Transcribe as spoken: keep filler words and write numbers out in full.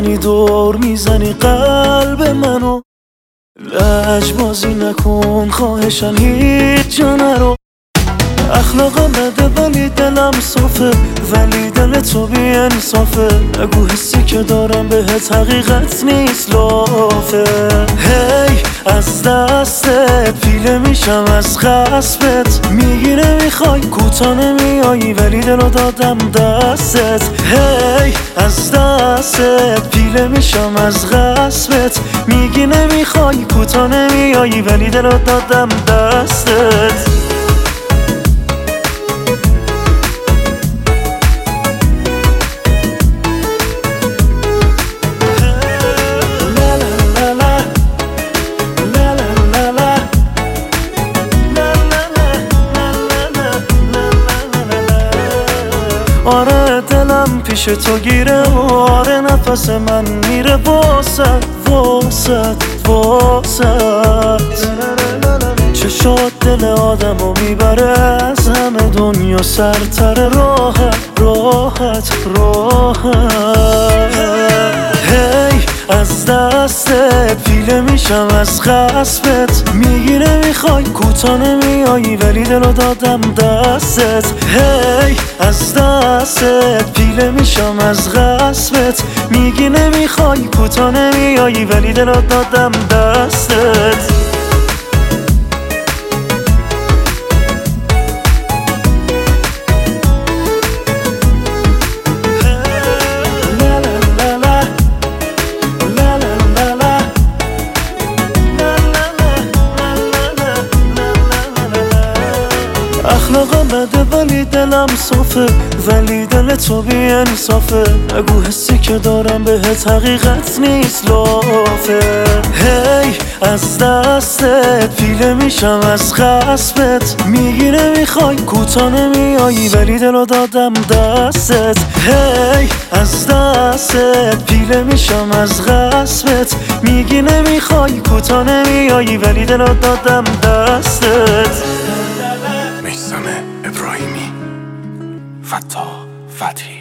میزنی دور میزنی قلب منو، لجبازی نکن خواهشن هیچ جا نرو. اخلاقم بده ولی دلم صافه، ولی دل تو بی انصافه. نگو حسی که دارم بهت حقیقت نیست لافه. هی از دستت پیله میشم از غصبت، میگی نمیخوای کوتا نمیایی ولی دلو دادم دستت. هی از دستت پیله میشم از غصبت، میگی نمیخوای کوتا نمیایی ولی دلو دادم دستت. آره دلم پیش تو گیره، آره نفس من میره واسد واسد واسد. چشات دل آدمو میبره از همه دنیا سرتر، راحت راحت راحت. هی از دستت پیله میشم از غصبت، میگی نمیخوای کوتا نمیایی ولی دلو دادم دستت. هی از دستت پیله میشم از غصبت، میگی نمیخوای کوتا نمیایی ولی دلو دادم دستت. اخلاقم بده ولی دلم صافه، ولی دل تو بی انصافه. نگو حسی که دارم بهت حقیقت نیست لافه. هی از دستت پیله میشم از غصبت، میگی نمیخوای کوتا نمیایی ولی دلو دادم دستت. هی از دستت پیله میشم از غصبت، میگی نمیخوای کوتا نمیایی ولی دلو دادم دستت. میثم ابراهیمی، فتاح فتحی.